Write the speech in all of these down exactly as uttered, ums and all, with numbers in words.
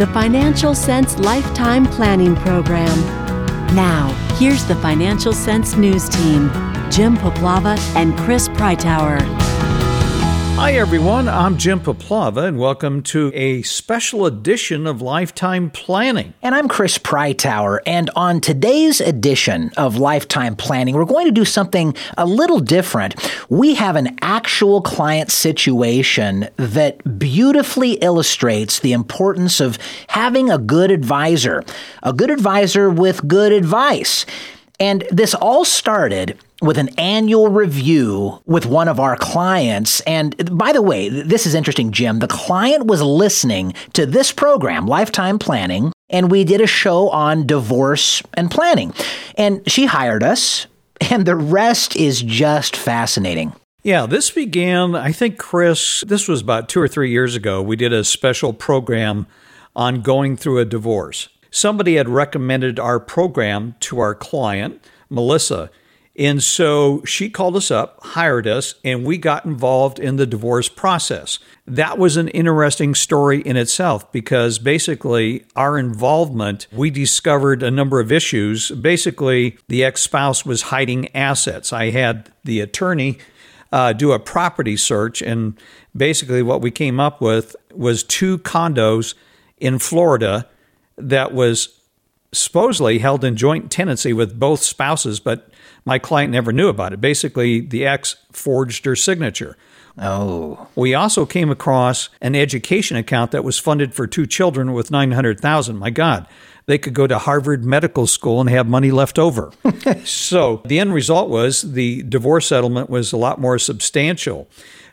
the Financial Sense Lifetime Planning Program. Now, here's the Financial Sense News Team, Jim Poplava and Chris Preitower. Hi, everyone. I'm Jim Poplava, and welcome to a special edition of Lifetime Planning. And I'm Chris Preitower, and on today's edition of Lifetime Planning, we're going to do something a little different. We have an actual client situation that beautifully illustrates the importance of having a good advisor, a good advisor with good advice. And this all started with an annual review with one of our clients. And by the way, this is interesting, Jim. The client was listening to this program, Lifetime Planning, and we did a show on divorce and planning. And she hired us, and the rest is just fascinating. Yeah, this began, I think, Chris, this was about two or three years ago. We did a special program on going through a divorce. Somebody had recommended our program to our client, Melissa. And so she called us up, hired us, and we got involved in the divorce process. That was an interesting story in itself because basically our involvement, we discovered a number of issues. Basically, the ex-spouse was hiding assets. I had the attorney uh, do a property search, and basically what we came up with was two condos in Florida that was supposedly held in joint tenancy with both spouses, but my client never knew about it. Basically, the ex forged her signature. Oh. We also came across an education account that was funded for two children with nine hundred thousand dollars. My God, they could go to Harvard Medical School and have money left over. So the end result was the divorce settlement was a lot more substantial.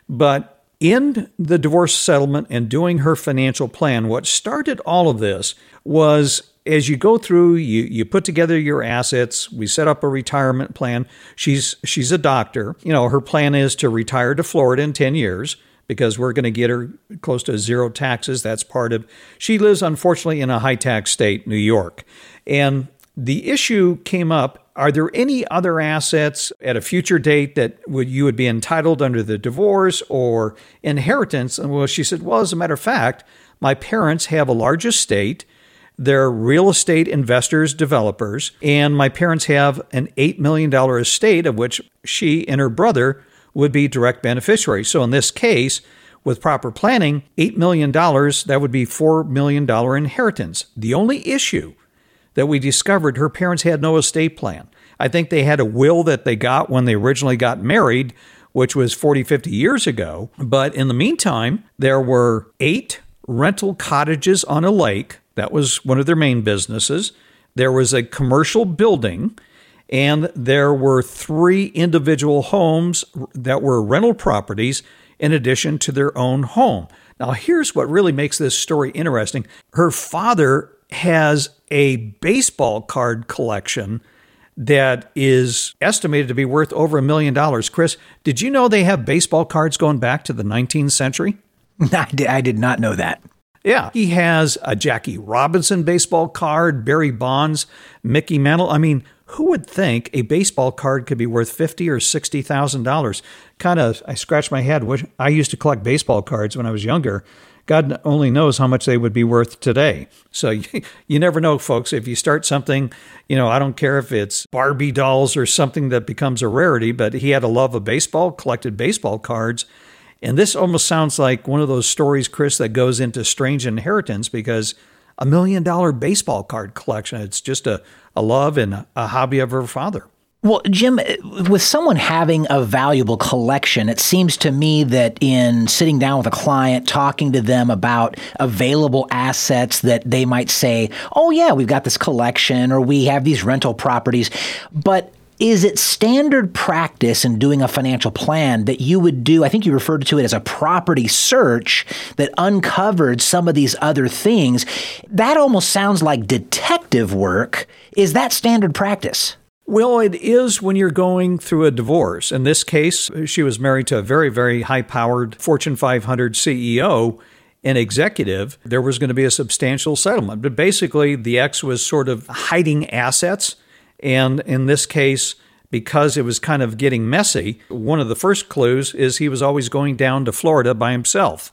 But in the divorce settlement and doing her financial plan, what started all of this was as you go through, you, you put together your assets. We set up a retirement plan. She's she's a doctor. You know, her plan is to retire to Florida in ten years because we're going to get her close to zero taxes. That's part of, she lives, unfortunately, in a high tax state, New York. And the issue came up, are there any other assets at a future date that would you would be entitled under the divorce or inheritance? And well, she said, well, as a matter of fact, my parents have a large estate. They're real estate investors, developers, and my parents have an eight million dollars estate of which she and her brother would be direct beneficiaries. So in this case, with proper planning, eight million dollars, that would be four million dollars inheritance. The only issue that we discovered, her parents had no estate plan. I think they had a will that they got when they originally got married, which was forty, fifty years ago. But in the meantime, there were eight rental cottages on a lake. That was one of their main businesses. There was a commercial building, and there were three individual homes that were rental properties in addition to their own home. Now, here's what really makes this story interesting. Her father has a baseball card collection that is estimated to be worth over a million dollars. Chris, did you know they have baseball cards going back to the nineteenth century? I did, I did not know that. Yeah, he has a Jackie Robinson baseball card, Barry Bonds, Mickey Mantle. I mean, who would think a baseball card could be worth fifty thousand dollars or sixty thousand dollars? Kind of, I scratch my head. I used to collect baseball cards when I was younger. God only knows how much they would be worth today. So you, you never know, folks. If you start something, you know, I don't care if it's Barbie dolls or something that becomes a rarity, but he had a love of baseball, collected baseball cards. And this almost sounds like one of those stories, Chris, that goes into strange inheritance because a million dollar baseball card collection, it's just a, a love and a hobby of her father. Well, Jim, with someone having a valuable collection, it seems to me that in sitting down with a client, talking to them about available assets that they might say, oh, yeah, we've got this collection or we have these rental properties, but is it standard practice in doing a financial plan that you would do, I think you referred to it as a property search that uncovered some of these other things? That almost sounds like detective work. Is that standard practice? Well, it is when you're going through a divorce. In this case, she was married to a very, very high-powered Fortune five hundred C E O and executive. There was going to be a substantial settlement. But basically, the ex was sort of hiding assets. And in this case, because it was kind of getting messy, one of the first clues is he was always going down to Florida by himself.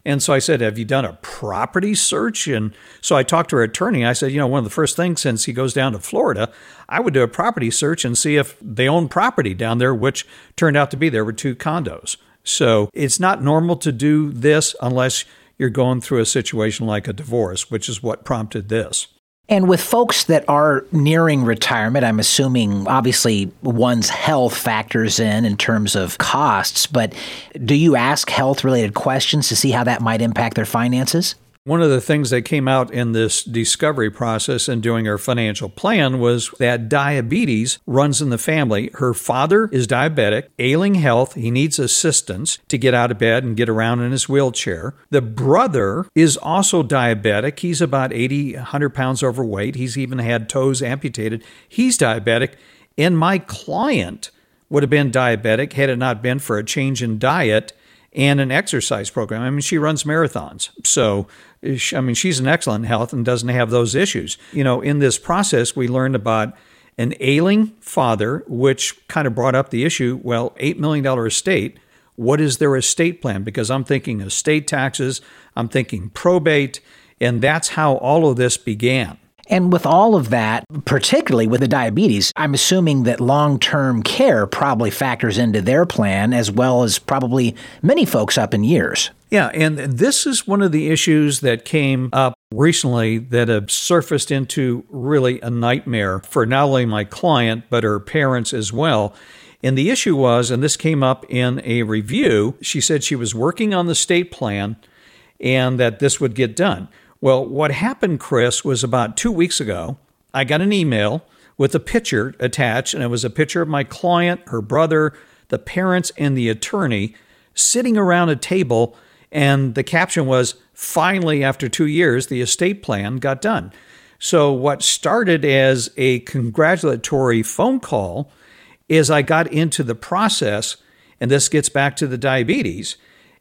And so I said, have you done a property search? And so I talked to her attorney. I said, you know, one of the first things since he goes down to Florida, I would do a property search and see if they own property down there, which turned out to be there were two condos. So it's not normal to do this unless you're going through a situation like a divorce, which is what prompted this. And with folks that are nearing retirement, I'm assuming obviously one's health factors in in terms of costs, but do you ask health-related questions to see how that might impact their finances? One of the things that came out in this discovery process and doing our financial plan was that diabetes runs in the family. Her father is diabetic, ailing health. He needs assistance to get out of bed and get around in his wheelchair. The brother is also diabetic. He's about eighty, one hundred pounds overweight. He's even had toes amputated. He's diabetic. And my client would have been diabetic had it not been for a change in diet and an exercise program. I mean, she runs marathons. So, I mean, she's in excellent health and doesn't have those issues. You know, in this process, we learned about an ailing father, which kind of brought up the issue, well, eight million dollars estate. What is their estate plan? Because I'm thinking estate taxes, I'm thinking probate, and that's how all of this began. And with all of that, particularly with the diabetes, I'm assuming that long-term care probably factors into their plan as well as probably many folks up in years. Yeah, and this is one of the issues that came up recently that have surfaced into really a nightmare for not only my client, but her parents as well. And the issue was, and this came up in a review, she said she was working on the state plan and that this would get done. Well, what happened, Chris, was about two weeks ago, I got an email with a picture attached, and it was a picture of my client, her brother, the parents, and the attorney sitting around a table, and the caption was, finally, after two years, the estate plan got done. So what started as a congratulatory phone call is I got into the process, and this gets back to the diabetes,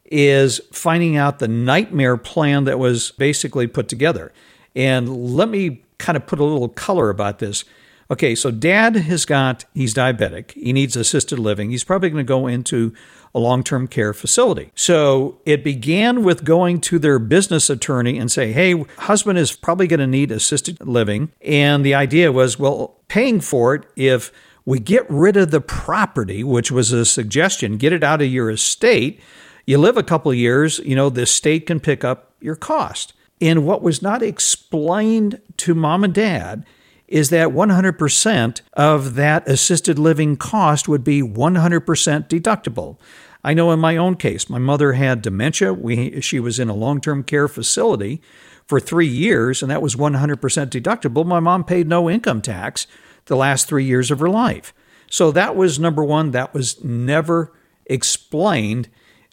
is finding out the nightmare plan that was basically put together. And let me kind of put a little color about this. Okay, so dad has got, he's diabetic. He needs assisted living. He's probably going to go into a long-term care facility. So it began with going to their business attorney and say, hey, husband is probably going to need assisted living. And the idea was, well, paying for it if we get rid of the property, which was a suggestion, get it out of your estate. You live a couple of years, you know, the state can pick up your cost. And what was not explained to mom and dad is that one hundred percent of that assisted living cost would be one hundred percent deductible. I know in my own case, my mother had dementia. We, she was in a long-term care facility for three years, and that was one hundred percent deductible. My mom paid no income tax the last three years of her life. So that was number one. That was never explained.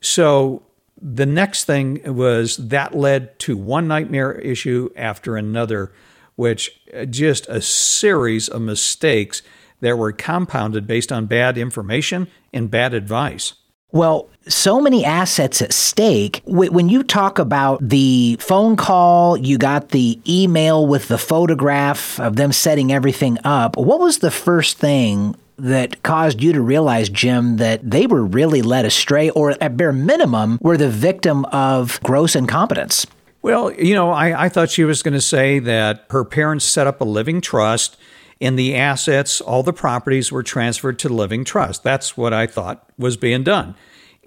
So the next thing was that led to one nightmare issue after another, which just a series of mistakes that were compounded based on bad information and bad advice. Well, so many assets at stake. When you talk about the phone call, you got the email with the photograph of them setting everything up. What was the first thing that caused you to realize, Jim, that they were really led astray, or at bare minimum, were the victim of gross incompetence? Well, you know, I, I thought she was going to say that her parents set up a living trust and the assets, all the properties were transferred to the living trust. That's what I thought was being done.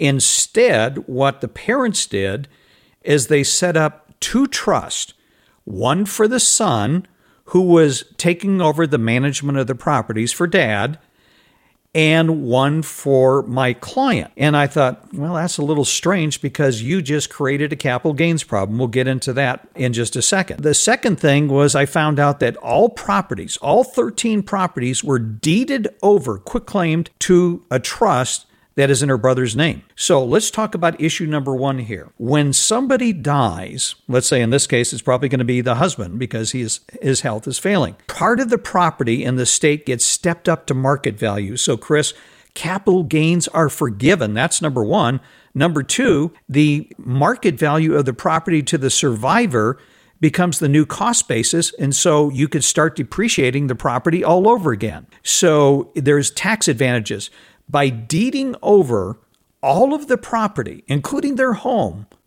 Instead, what the parents did is they set up two trusts, one for the son, who was taking over the management of the properties for dad, and one for my client. And I thought, well, that's a little strange because you just created a capital gains problem. We'll get into that in just a second. The second thing was I found out that all properties, all thirteen properties were deeded over, quitclaimed to a trust that is in her brother's name. So let's talk about issue number one here. When somebody dies, let's say in this case, it's probably going to be the husband because he is, his health is failing. Part of the property in the state gets stepped up to market value. So Chris, capital gains are forgiven. That's number one. Number two, the market value of the property to the survivor becomes the new cost basis, and so you could start depreciating the property all over again. So there's tax advantages. By deeding over all of the property, including their home,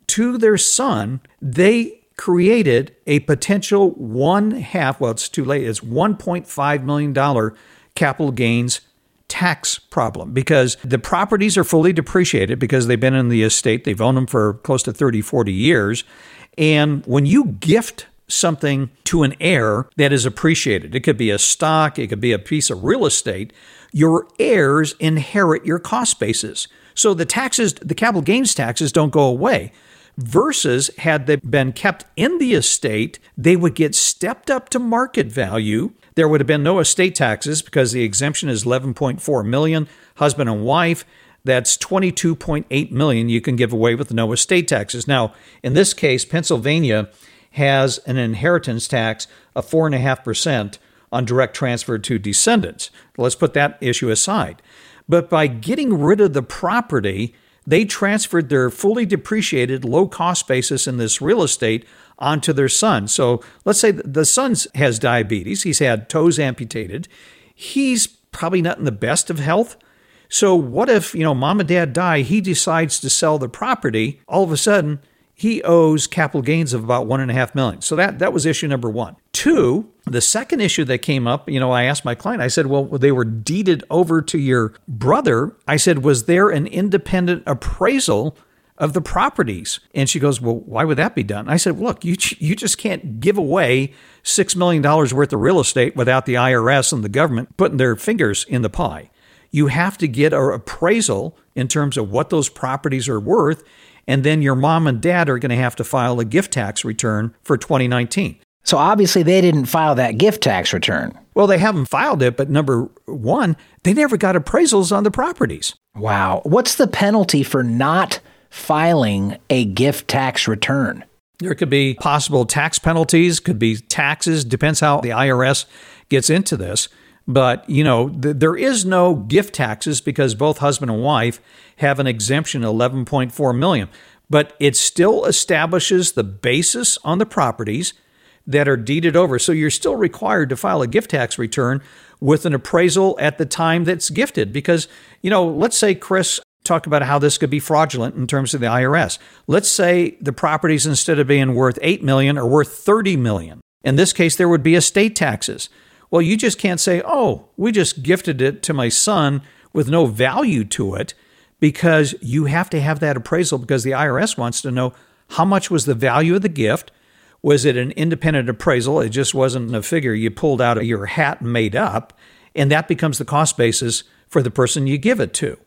to their son, they created a potential one half, well, it's too late, it's one point five million dollars capital gains tax problem because the properties are fully depreciated because they've been in the estate. They've owned them for close to thirty, forty years. And when you gift something to an heir that is appreciated, it could be a stock, it could be a piece of real estate, your heirs inherit your cost basis. So the taxes, the capital gains taxes don't go away. Versus had they been kept in the estate, they would get stepped up to market value. There would have been no estate taxes because the exemption is eleven point four million dollars. Husband and wife, that's twenty-two point eight million dollars you can give away with no estate taxes. Now, in this case, Pennsylvania has an inheritance tax of four point five percent on direct transfer to descendants. Let's put that issue aside. But by getting rid of the property, they transferred their fully depreciated low-cost basis in this real estate onto their son. So let's say the son has diabetes. He's had toes amputated. He's probably not in the best of health. So what if, you know, mom and dad die, he decides to sell the property, all of a sudden he owes capital gains of about one and a half million. So that, that was issue number one. Two, the second issue that came up, you know, I asked my client, I said, well, they were deeded over to your brother. I said, was there an independent appraisal of the properties? And she goes, well, why would that be done? I said, look, you you just can't give away six million dollars worth of real estate without the I R S and the government putting their fingers in the pie. You have to get an appraisal in terms of what those properties are worth. And then your mom and dad are going to have to file a gift tax return for twenty nineteen. So obviously they didn't file that gift tax return. Well, they haven't filed it, but number one, they never got appraisals on the properties. Wow. What's the penalty for not filing a gift tax return? There could be possible tax penalties, could be taxes, depends how the I R S gets into this. But, you know, th- there is no gift taxes because both husband and wife have an exemption of eleven point four million dollars. But it still establishes the basis on the properties that are deeded over. So you're still required to file a gift tax return with an appraisal at the time that's gifted. Because, you know, let's say Chris talked about how this could be fraudulent in terms of the I R S. Let's say the properties, instead of being worth eight million dollars, are worth thirty million dollars. In this case, there would be estate taxes. Well, you just can't say, oh, we just gifted it to my son with no value to it, because you have to have that appraisal because the I R S wants to know how much was the value of the gift. Was it an independent appraisal? It just wasn't a figure you pulled out of your hat and made up. And that becomes the cost basis for the person you give it to.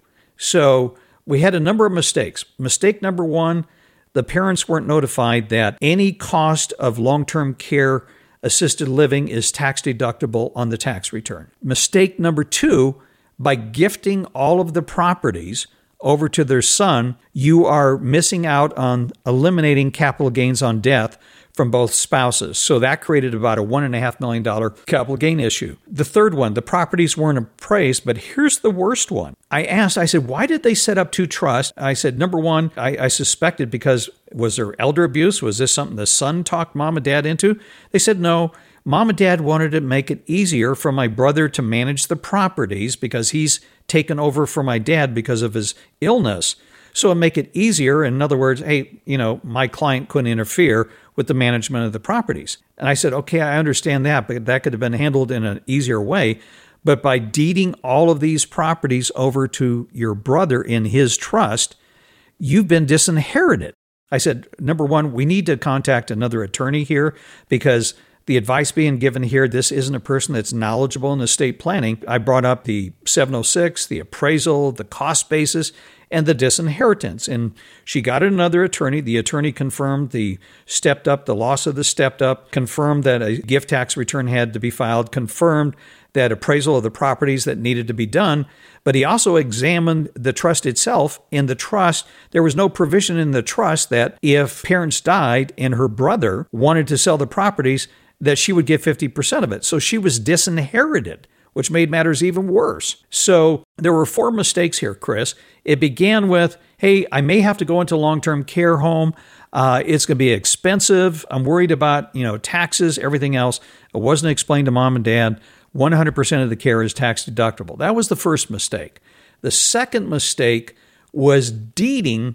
So we had a number of mistakes. Mistake number one, the parents weren't notified that any cost of long-term care assisted living is tax deductible on the tax return. Mistake number two, by gifting all of the properties over to their son, you are missing out on eliminating capital gains on death from both spouses. So that created about a one and a half million dollar capital gain issue. The third one, the properties weren't appraised, but here's the worst one. I asked, I said, why did they set up two trusts? I said, number one, I, I suspected because was there elder abuse? Was this something the son talked mom and dad into? They said, no, mom and dad wanted to make it easier for my brother to manage the properties because he's taken over for my dad because of his illness. So it'd make it easier. In other words, hey, you know, my client couldn't interfere with the management of the properties. And I said, okay, I understand that, but that could have been handled in an easier way. But by deeding all of these properties over to your brother in his trust, you've been disinherited. I said, number one, we need to contact another attorney here because the advice being given here, this isn't a person that's knowledgeable in estate planning. I brought up the seven oh six, the appraisal, the cost basis, and the disinheritance. And she got another attorney. The attorney confirmed the stepped up, the loss of the stepped up, confirmed that a gift tax return had to be filed, confirmed that appraisal of the properties that needed to be done. But he also examined the trust itself. In the trust, there was no provision in the trust that if parents died and her brother wanted to sell the properties, that she would get fifty percent of it. So she was disinherited, which made matters even worse. So there were four mistakes here, Chris. It began with, hey, I may have to go into a long-term care home. Uh, it's going to be expensive. I'm worried about, you know, taxes, everything else. It wasn't explained to mom and dad. one hundred percent of the care is tax deductible. That was the first mistake. The second mistake was deeding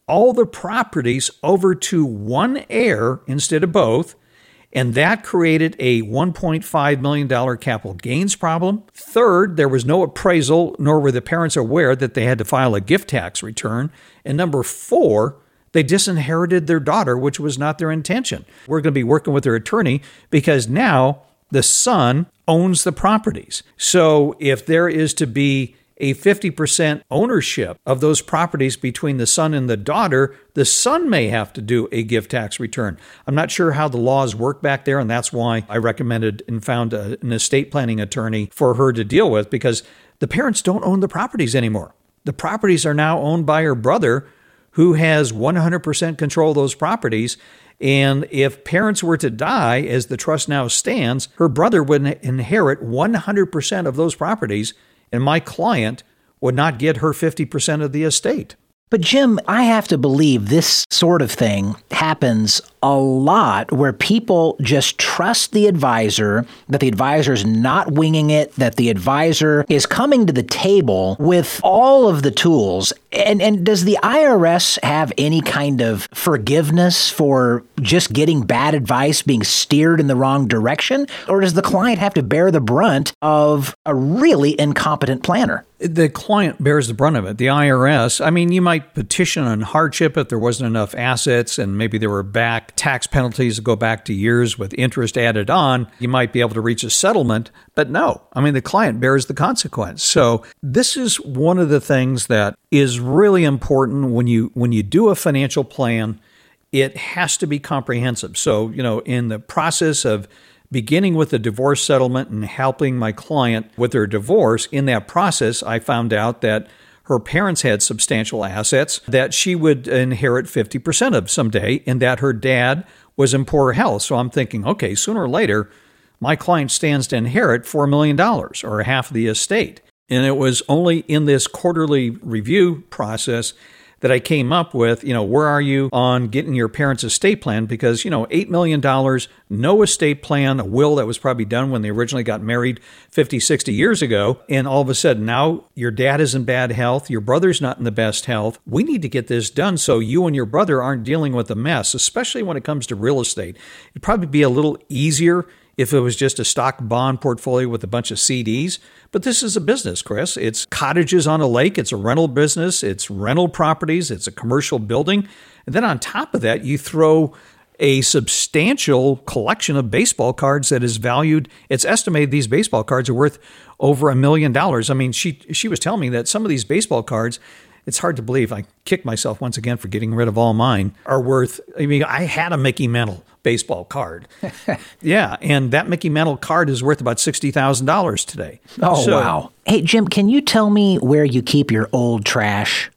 all the properties over to one heir instead of both, and that created a one point five million dollars capital gains problem. Third, there was no appraisal, nor were the parents aware that they had to file a gift tax return. And number four, they disinherited their daughter, which was not their intention. We're going to be working with their attorney because now the son owns the properties. So if there is to be a fifty percent ownership of those properties between the son and the daughter, the son may have to do a gift tax return. I'm not sure how the laws work back there, and that's why I recommended and found a, an estate planning attorney for her to deal with, because the parents don't own the properties anymore. The properties are now owned by her brother, who has one hundred percent control of those properties. And if parents were to die, as the trust now stands, her brother would inherit one hundred percent of those properties, and my client would not get her fifty percent of the estate. But Jim, I have to believe this sort of thing happens a lot where people just trust the advisor, that the advisor is not winging it, that the advisor is coming to the table with all of the tools. And, and does the I R S have any kind of forgiveness for just getting bad advice being steered in the wrong direction? Or does the client have to bear the brunt of a really incompetent planner? The client bears the brunt of it. The I R S, I mean, you might petition on hardship if there wasn't enough assets and maybe there were back tax penalties that go back to years with interest added on. You might be able to reach a settlement, but no, I mean, the client bears the consequence. So this is one of the things that is really important when you when you do a financial plan. It has to be comprehensive. So, you know, in the process of beginning with the divorce settlement and helping my client with their divorce, in that process, I found out that her parents had substantial assets that she would inherit fifty percent of someday, and that her dad was in poor health. So I'm thinking, okay, sooner or later, my client stands to inherit four million dollars or half of the estate. And it was only in this quarterly review process that I came up with, you know, where are you on getting your parents' estate plan? Because, you know, eight million dollars, no estate plan, a will that was probably done when they originally got married fifty, sixty years ago. And all of a sudden now your dad is in bad health. Your brother's not in the best health. We need to get this done so you and your brother aren't dealing with a mess, especially when it comes to real estate. It'd probably be a little easier if it was just a stock bond portfolio with a bunch of C Ds. But this is a business, Chris. It's cottages on a lake. It's a rental business. It's rental properties. It's a commercial building. And then on top of that, you throw a substantial collection of baseball cards that is valued. It's estimated these baseball cards are worth over a million dollars. I mean, she she was telling me that some of these baseball cards, it's hard to believe, I kicked myself once again for getting rid of all mine, are worth, I mean, I had a Mickey Mantle baseball card. Yeah, and that Mickey Mantle card is worth about sixty thousand dollars today. Oh, so, wow. Hey, Jim, can you tell me where you keep your old trash?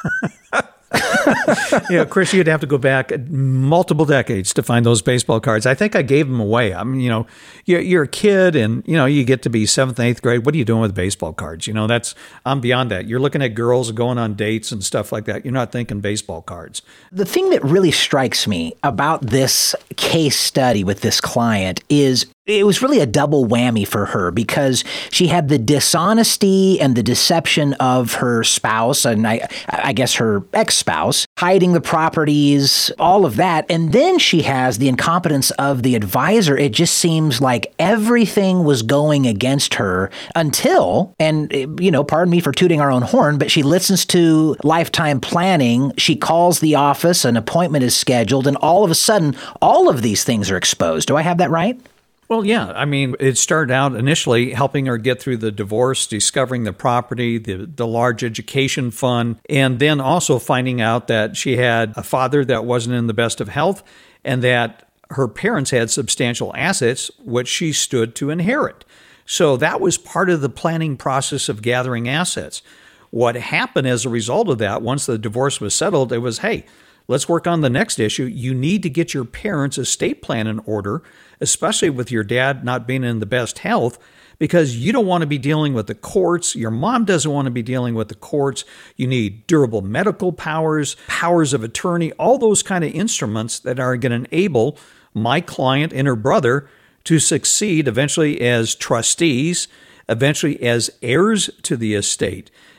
Yeah, Chris, you'd have to go back multiple decades to find those baseball cards. I think I gave them away. I mean, you know, you're, you're a kid and, you know, you get to be seventh and eighth grade. What are you doing with baseball cards? You know, that's, I'm beyond that. You're looking at girls going on dates and stuff like that. You're not thinking baseball cards. The thing that really strikes me about this case study with this client is it was really a double whammy for her because she had the dishonesty and the deception of her spouse, and I, I guess her ex-spouse, hiding the properties, all of that. And then she has the incompetence of the advisor. It just seems like everything was going against her until, and you know, pardon me for tooting our own horn, but she listens to Lifetime Planning. She calls the office, an appointment is scheduled, and all of a sudden, all of these things are exposed. Do I have that right? Well, yeah. I mean, it started out initially helping her get through the divorce, discovering the property, the, the large education fund, and then also finding out that she had a father that wasn't in the best of health and that her parents had substantial assets, which she stood to inherit. So that was part of the planning process of gathering assets. What happened as a result of that, once the divorce was settled, it was, hey, let's work on the next issue. You need to get your parents' estate plan in order, especially with your dad not being in the best health, because you don't want to be dealing with the courts. Your mom doesn't want to be dealing with the courts. You need durable medical powers, powers of attorney, all those kind of instruments that are going to enable my client and her brother to succeed eventually as trustees, eventually as heirs to the estate.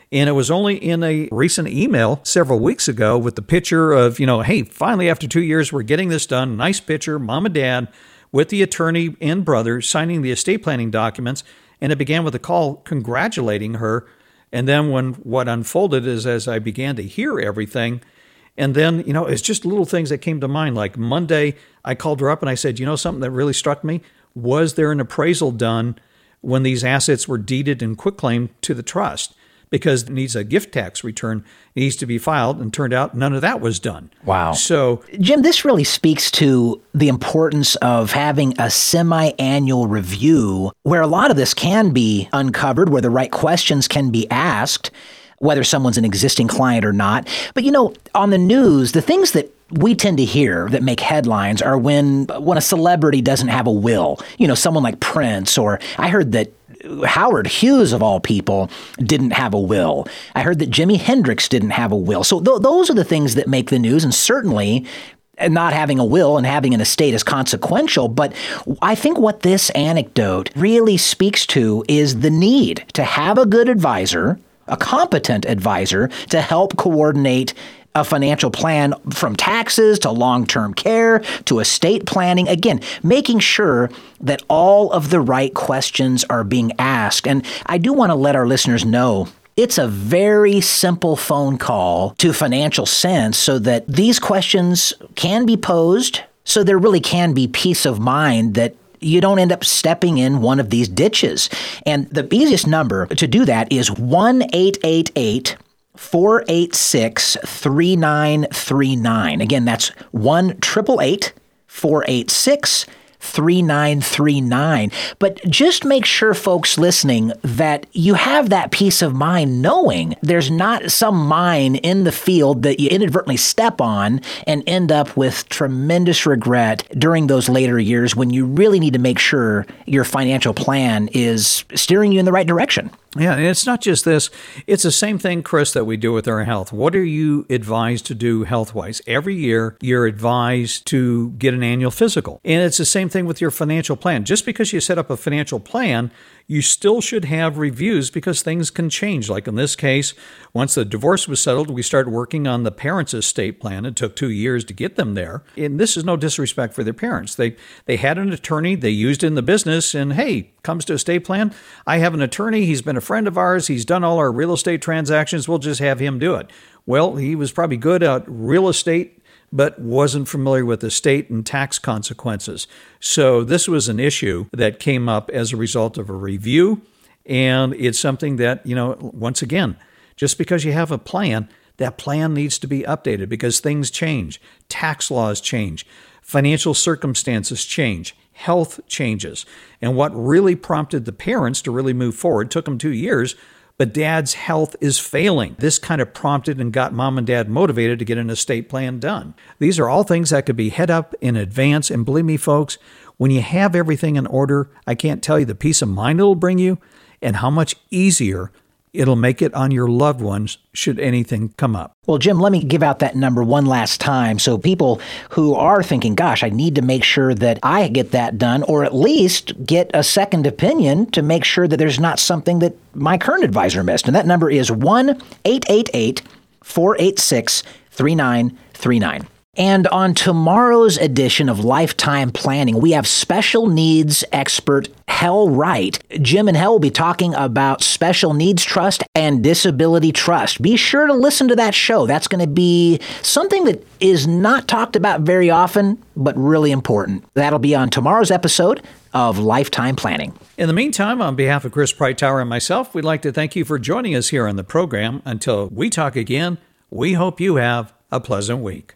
And it was only in a recent email several weeks ago with the picture of, you know, hey, finally after two years, we're getting this done. Nice picture, mom and dad with the attorney and brother signing the estate planning documents. And it began with a call congratulating her. And then when what unfolded is as I began to hear everything, and then, you know, it's just little things that came to mind. Like Monday, I called her up and I said, you know, something that really struck me? Was there an appraisal done when these assets were deeded and quitclaimed to the trust? Because it needs a gift tax return. It needs to be filed, and turned out none of that was done. Wow. So, Jim, this really speaks to the importance of having a semi-annual review where a lot of this can be uncovered, where the right questions can be asked, whether someone's an existing client or not. But, you know, on the news, the things that we tend to hear that make headlines are when when a celebrity doesn't have a will. You know, someone like Prince, or I heard that Howard Hughes, of all people, didn't have a will. I heard that Jimi Hendrix didn't have a will. So th- those are the things that make the news, and certainly not having a will and having an estate is consequential. But I think what this anecdote really speaks to is the need to have a good advisor, a competent advisor, to help coordinate a financial plan, from taxes to long-term care to estate planning. Again, making sure that all of the right questions are being asked. And I do want to let our listeners know it's a very simple phone call to Financial Sense so that these questions can be posed, so there really can be peace of mind that you don't end up stepping in one of these ditches. And the easiest number to do that is one eight eight eight, four eight six, three nine three nine. Again, that's one eight eight eight, four eight six, three nine three nine. But just make sure, folks listening, that you have that peace of mind knowing there's not some mine in the field that you inadvertently step on and end up with tremendous regret during those later years when you really need to make sure your financial plan is steering you in the right direction. Yeah, and it's not just this. It's the same thing, Chris, that we do with our health. What are you advised to do health-wise? Every year, you're advised to get an annual physical. And it's the same thing with your financial plan. Just because you set up a financial plan, you still should have reviews because things can change. Like in this case, once the divorce was settled, we started working on the parents' estate plan. It took two years to get them there. And this is no disrespect for their parents. They they had an attorney, they used it in the business, and hey, comes to estate plan, I have an attorney, he's been a friend of ours, he's done all our real estate transactions, we'll just have him do it. Well, he was probably good at real estate, but wasn't familiar with estate and tax consequences. So this was an issue that came up as a result of a review, and it's something that, you know, once again, just because you have a plan, that plan needs to be updated because things change, tax laws change, financial circumstances change, health changes. And what really prompted the parents to really move forward, took them two years, but dad's health is failing. This kind of prompted and got mom and dad motivated to get an estate plan done. These are all things that could be head up in advance. And believe me, folks, when you have everything in order, I can't tell you the peace of mind it'll bring you and how much easier it'll make it on your loved ones should anything come up. Well, Jim, let me give out that number one last time so people who are thinking, gosh, I need to make sure that I get that done, or at least get a second opinion to make sure that there's not something that my current advisor missed. And that number is one eight eight eight, four eight six, three nine three nine. And on tomorrow's edition of Lifetime Planning, we have special needs expert Hel Wright. Jim and Hel will be talking about special needs trust and disability trust. Be sure to listen to that show. That's going to be something that is not talked about very often, but really important. That'll be on tomorrow's episode of Lifetime Planning. In the meantime, on behalf of Chris Preitower and myself, we'd like to thank you for joining us here on the program. Until we talk again, we hope you have a pleasant week.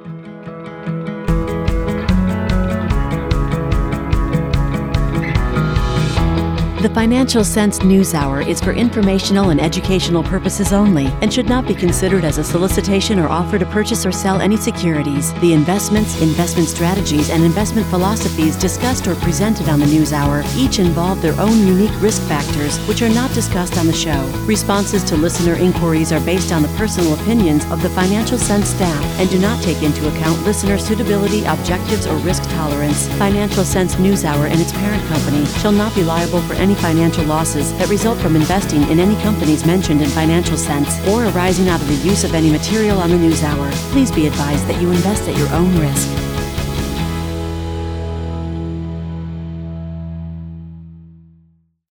The Financial Sense News Hour is for informational and educational purposes only and should not be considered as a solicitation or offer to purchase or sell any securities. The investments, investment strategies, and investment philosophies discussed or presented on the News Hour each involve their own unique risk factors, which are not discussed on the show. Responses to listener inquiries are based on the personal opinions of the Financial Sense staff and do not take into account listener suitability, objectives, or risk tolerance. Financial Sense News Hour and its parent company shall not be liable for any any financial losses that result from investing in any companies mentioned in Financial Sense or arising out of the use of any material on the NewsHour. Please be advised that you invest at your own risk.